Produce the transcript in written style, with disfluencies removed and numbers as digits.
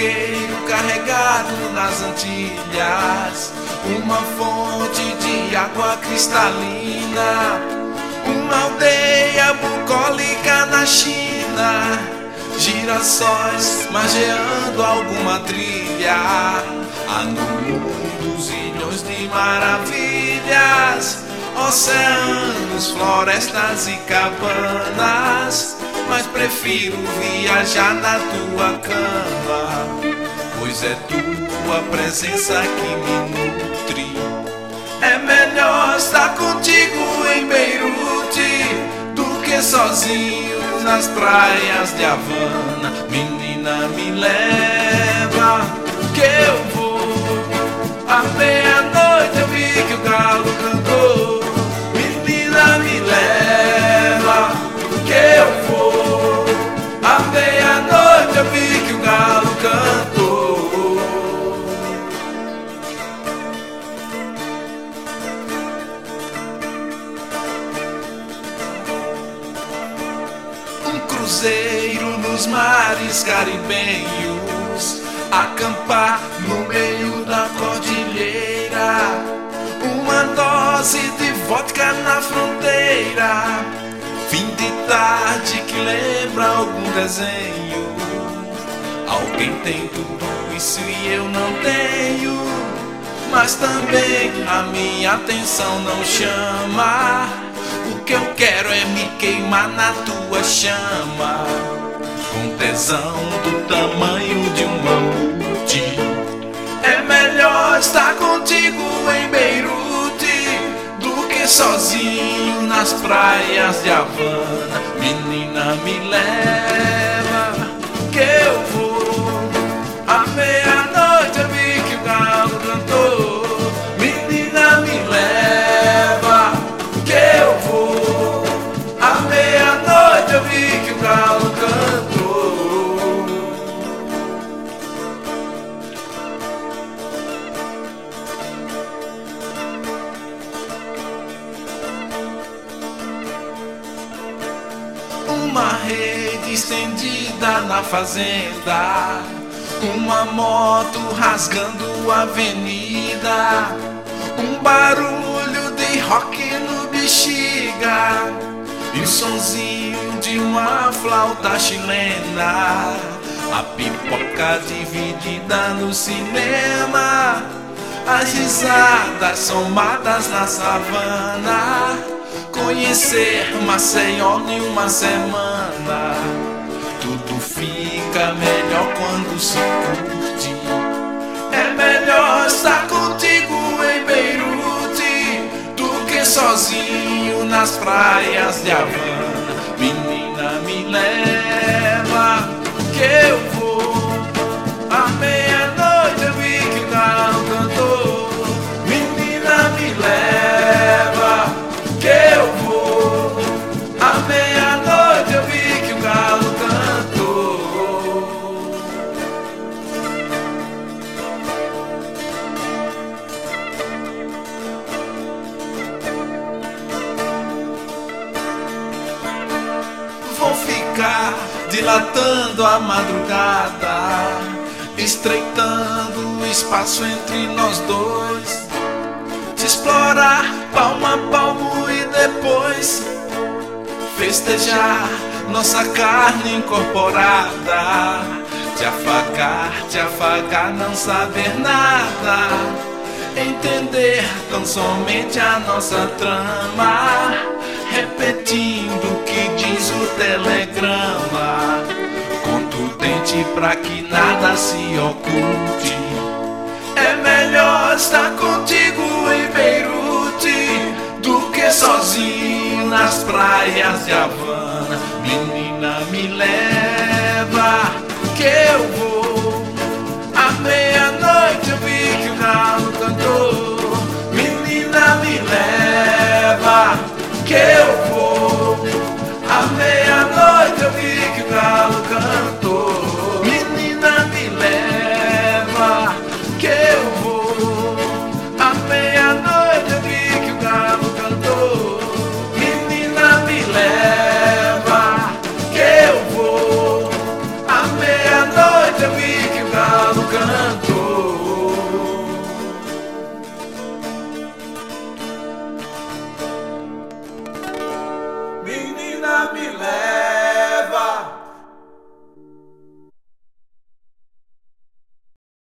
barqueiro carregado nas Antilhas, uma fonte de água cristalina, uma aldeia bucólica na China, girassóis margeando alguma trilha. Há no mundo zilhões de maravilhas, oceanos, florestas e cabanas, mas prefiro viajar na tua cama, pois é tua presença que me nutre. É melhor estar contigo em Beirute do que sozinho nas praias de Havana. Menina, me leva que eu vou. À meia-noite eu vi que o galo cantou. Menina, me leva que eu vou. À meia-noite eu vi que o galo cantou. Um cruzeiro nos mares caribenhos, acampar no meio da cordilheira, uma dose de vodka na fronteira, fim de tarde que lembra algum desenho. Alguém tem tudo isso e eu não tenho, mas também a minha atenção não chama. O que eu quero é me queimar na tua chama, com tesão do tamanho de um mamute. É melhor estar contigo em Beirute do que sozinho nas praias de Havana. Menina, me leva que eu vou. À meia-noite eu vi que o galo cantou. Menina, me leva que eu vou. À meia-noite eu vi que o galo cantou. Uma rede estendida na fazenda, uma moto rasgando a avenida, um barulho de rock no bexiga e o sonzinho de uma flauta chilena, a pipoca dividida no cinema, as risadas somadas na savana, conhecer Maceió em uma semana. Tudo fica melhor quando se curte. É melhor estar contigo em Beirute do que sozinho nas praias de Havana. Menina, me leva que eu vou. À meia-noite eu vi que o galo cantou. Menina, me leva que eu vou. À meia-noite eu vi que o galo cantou. Vou ficar dilatando a madrugada, estreitando o espaço entre nós dois, te explorar palmo a palmo e depois festejar nossa carne incorporada, te afagar, não saber nada, entender tão somente a nossa trama, repetindo o que diz o telegrama, contundente pra que nada se oculte. É melhor estar contigo em Beirute do que sozinho nas praias de Havana. Menina, me leva que eu vou. À meia-noite eu vi que o galo cantou. Menina, me leva que eu vou. À meia-noite eu vi que o galo cantou. Menina, me leva que eu vou. À meia-noite eu vi que o galo cantou. Menina, me leva que eu vou. À meia-noite eu mina me leva.